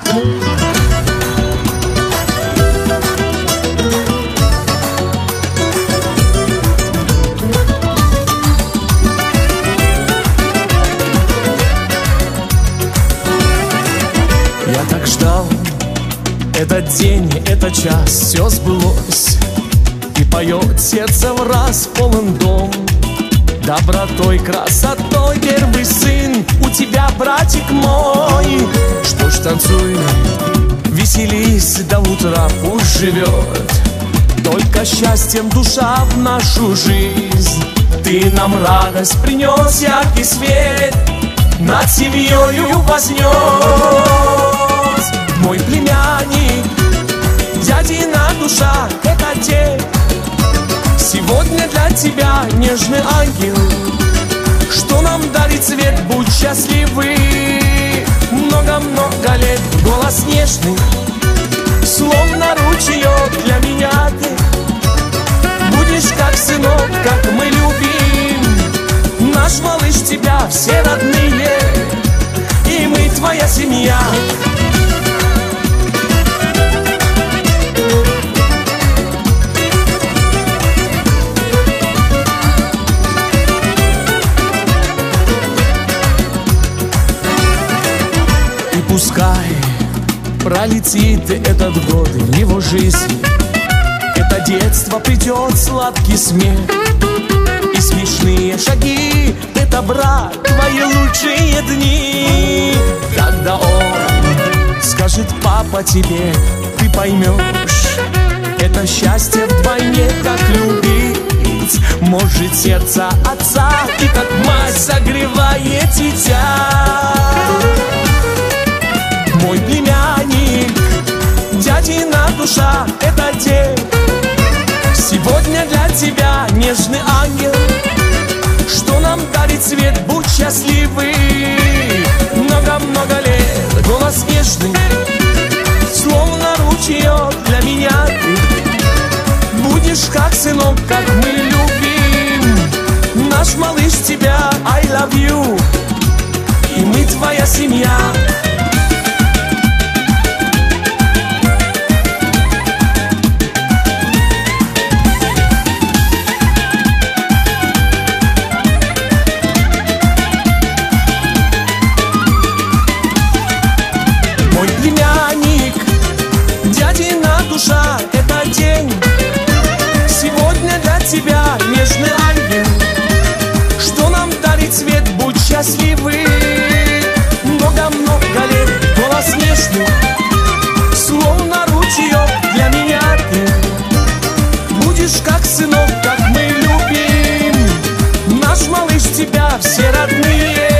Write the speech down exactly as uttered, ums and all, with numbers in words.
Я так ждал этот день, этот час, все сбылось. И поет сердце в раз полон дом добротой, красотой. Первый сын у тебя, братик мой. Что ж, танцуй, веселись до утра, пусть живет только счастьем душа в нашу жизнь. Ты нам радость принес, яркий свет над семьёю вознес. Мой племянник, дядина душа, это те. Сегодня для тебя нежный ангел, что нам дарит свет, будь счастливы. Много-много лет, голос нежный, словно ручеёк для меня ты. Будешь как сынок, как мы любим. Наш малыш тебя, все родные, и мы твоя семья. Пускай пролетит этот год в его жизни, это детство придет, сладкий смех и смешные шаги. Это, брат, твои лучшие дни. Когда он скажет папа тебе, ты поймешь, это счастье вдвойне, как любить может сердце отца, и как мать согревает дитя. Мой племянник, дядина душа, это те. Сегодня для тебя нежный ангел, что нам дарит свет, будь счастливы. Много-много лет, голос нежный, словно ручеёк для меня ты. Будешь как сынок, как мы любим. Наш малыш тебя, I love you, и мы твоя семья. Душа, это день. Сегодня для тебя нежный ангел, что нам дарит свет, будь счастливы. Много-много лет, голос нежный, словно ручеёк для меня ты. Будешь как сынок, как мы любим. Наш малыш тебя, все родные,